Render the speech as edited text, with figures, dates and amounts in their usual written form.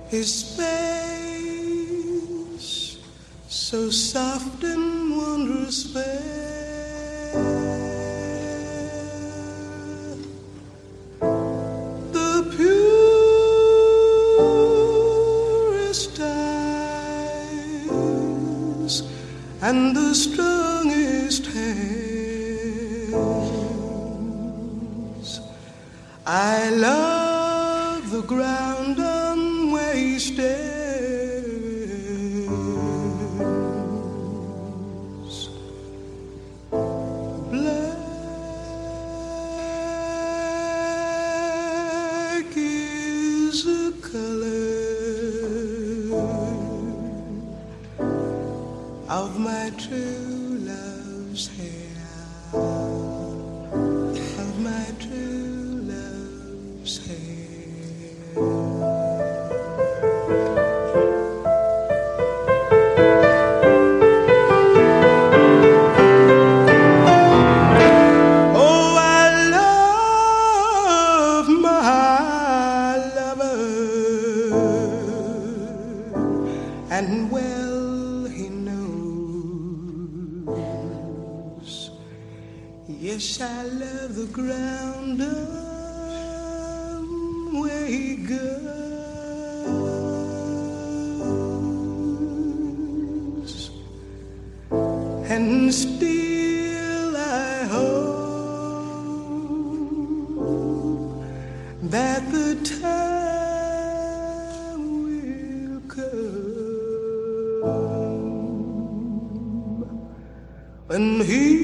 His face so soft and wondrous fair, the purest eyes and the strongest hands. I love the ground on where he stands. Black is the color of my true love's hair, of my true love's hair. Oh, I love my lover, and well he knows. Yes, I love the ground on where he goes, and still I hope that the time will come when he